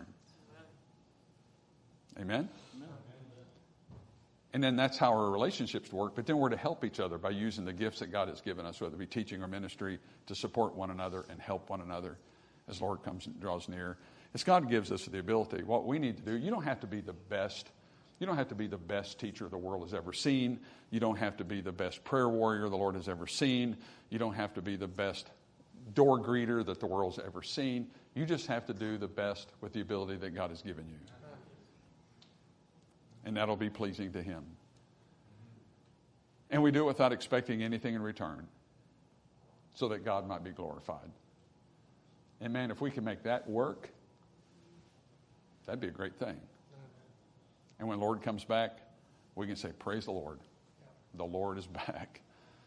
Amen? Amen? And then that's how our relationships work. But then we're to help each other by using the gifts that God has given us, whether it be teaching or ministry, to support one another and help one another as the Lord comes and draws near. As God gives us the ability, what we need to do, you don't have to be the best. You don't have to be the best teacher the world has ever seen. You don't have to be the best prayer warrior the Lord has ever seen. You don't have to be the best door greeter that the world's ever seen. You just have to do the best with the ability that God has given you. And that'll be pleasing to Him. And we do it without expecting anything in return so that God might be glorified. And man, if we can make that work, that'd be a great thing. And when the Lord comes back, we can say, praise the Lord. The Lord is back.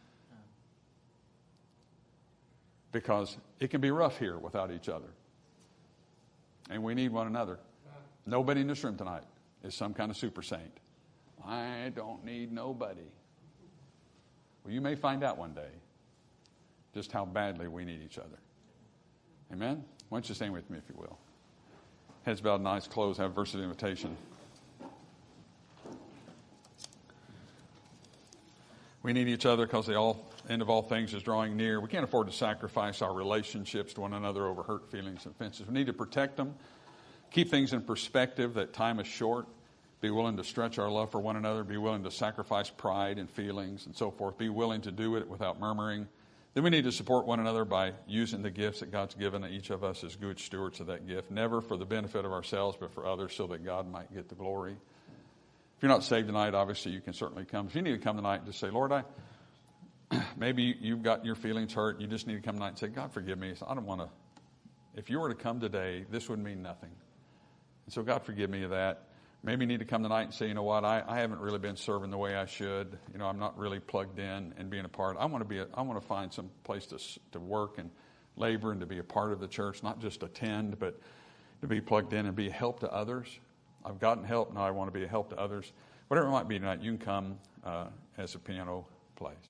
Because it can be rough here without each other. And we need one another. Nobody in this room tonight is some kind of super saint. I don't need nobody. Well, you may find out one day just how badly we need each other. Amen? Why don't you stand with me if you will. Heads bowed and eyes closed. Have a verse of invitation. We need each other because the end of all things is drawing near. We can't afford to sacrifice our relationships to one another over hurt feelings and offenses. We need to protect them, keep things in perspective that time is short, be willing to stretch our love for one another, be willing to sacrifice pride and feelings and so forth, be willing to do it without murmuring. Then we need to support one another by using the gifts that God's given each of us as good stewards of that gift, never for the benefit of ourselves but for others so that God might get the glory. If you're not saved tonight, obviously you can certainly come. If you need to come tonight and just say, Lord, maybe you've got your feelings hurt. You just need to come tonight and say, God, forgive me. I don't want to. If you were to come today, this would mean nothing. And so God, forgive me of that. Maybe you need to come tonight and say, you know what, I haven't really been serving the way I should. You know, I'm not really plugged in and being a part. I want to find some place to work and labor and to be a part of the church, not just attend, but to be plugged in and be a help to others. I've gotten help, now I want to be a help to others. Whatever it might be tonight, you can come as the piano plays.